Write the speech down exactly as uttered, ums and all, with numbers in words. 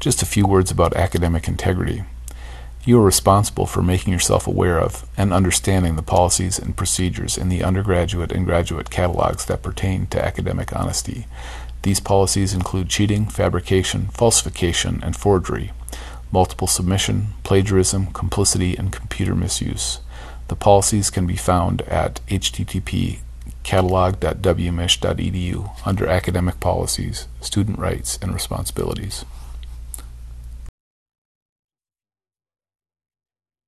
Just a few words about academic integrity. You are responsible for making yourself aware of and understanding the policies and procedures in the undergraduate and graduate catalogs that pertain to academic honesty. These policies include cheating, fabrication, falsification, and forgery, multiple submission, plagiarism, complicity, and computer misuse. The policies can be found at h t t p catalog dot w m i s h dot e d u under Academic Policies, Student Rights and Responsibilities.